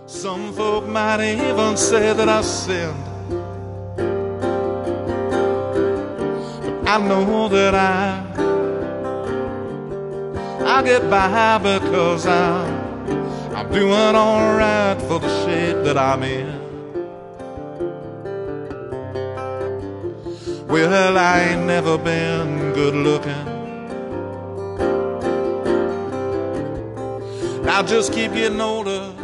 Some folk might even say that I sinned, but I know that I'll get by because I'm doing all right for the shape that I'm in. Well, I ain't never been good looking. I'll just keep getting older